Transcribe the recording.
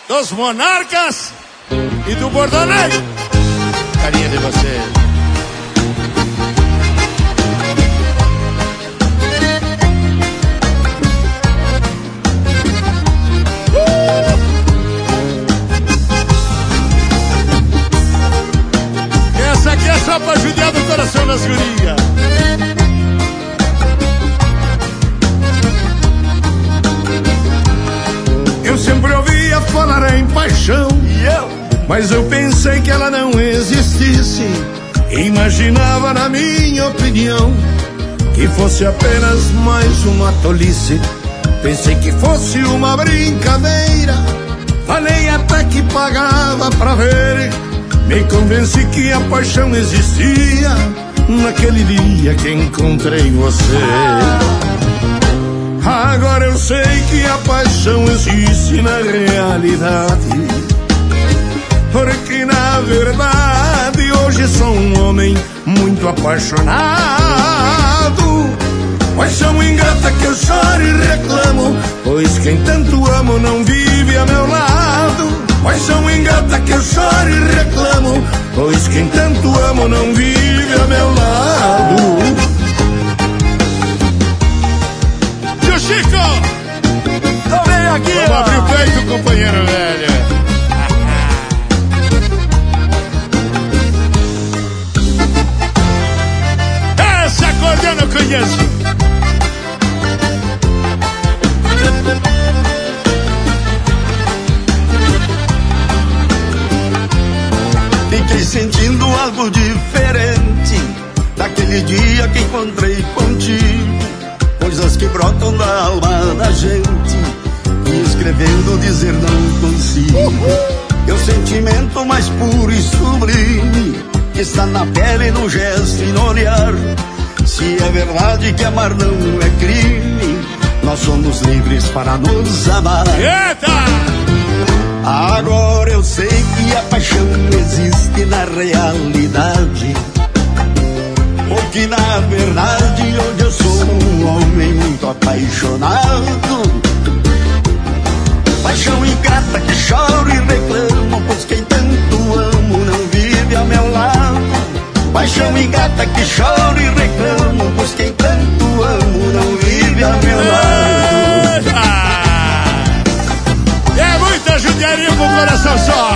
dos Monarcas e do Bordoneio. Carinha de você. Essa aqui é só pra judiar do coração das gurias. Eu sempre ouvia falar em paixão, mas eu pensei que ela não existisse. Imaginava, na minha opinião, que fosse apenas mais uma tolice. Pensei que fosse uma brincadeira, falei até que pagava pra ver. Me convenci que a paixão existia naquele dia que encontrei você. Agora eu sei que a paixão existe na realidade, porque na verdade hoje sou um homem muito apaixonado. Paixão ingrata que eu choro e reclamo, pois quem tanto amo não vive a meu lado. Paixão ingrata que eu choro e reclamo, pois quem tanto amo não vive a meu lado. Tio Chico! Tô bem aqui, vamos abrir o peito, companheiro velho. Esse acordeão eu conheço. Fiquei sentindo algo diferente daquele dia que encontrei contigo. Coisas que brotam da alma da gente e escrevendo dizer não consigo. É o sentimento mais puro e sublime que está na pele, no gesto e no olhar. Se é verdade que amar não é crime, nós somos livres para nos amar. Eita! Agora eu sei que a paixão existe na realidade, porque na verdade hoje eu sou um homem muito apaixonado. Paixão ingrata que choro e reclamo, pois quem tanto amo não vive ao meu lado. Paixão ingrata que choro e reclamo, pois quem tanto amo não vive ao meu lado. É muita judiaria com o coração só.